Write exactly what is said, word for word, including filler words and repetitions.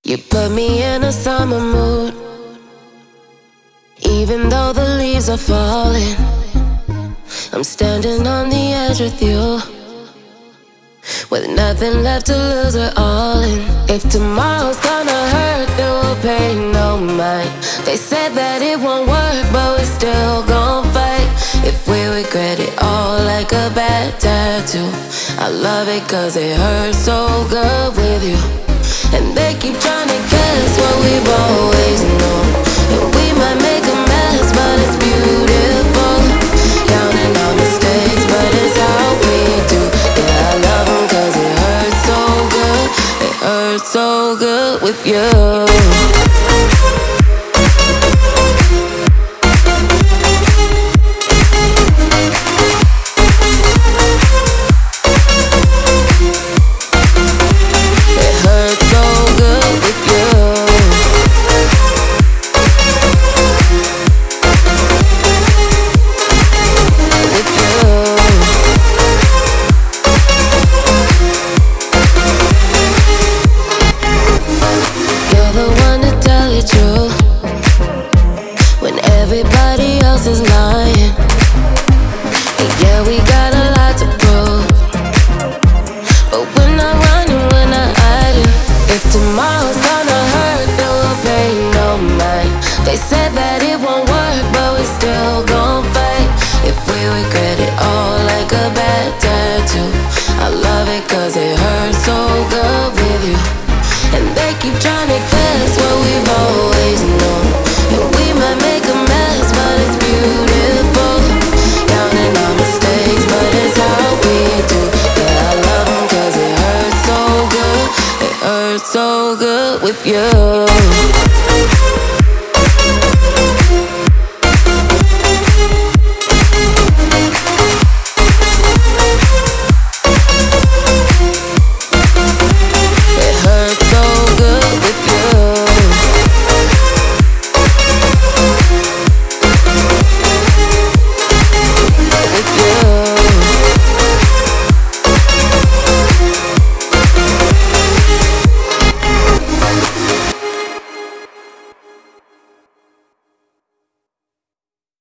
You put me in a summer mood, even though the leaves are falling. I'm standing on the edge with you, with nothing left to lose, we're all in. If tomorrow's gonna hurt, then we'll pay no mind. They said that it won't work, but we're still gon' fight. If we regret it all like a bad tattoo, I love it cause it hurts so good with you. And they keep trying to guess what we've always known, and we might make a mess, but it's beautiful. Counting our mistakes, but it's how we do. Yeah, I love them cause it hurts so good. It hurts so good with you. Everybody else is lying, and yeah, we got a lot to prove, but we're not running, we're not hiding. If tomorrow's gonna hurt, then we'll pay no mind. They said that it won't work, but we still gon' fight. If we regret it all like a bad tattoo, I love it cause it hurts so good with you. And they keep trying to guess what we've always known, and we might make a mess, but it's beautiful. Counting our mistakes, but it's how we do. Yeah, I love them cause it hurts so good. It hurts so good with you.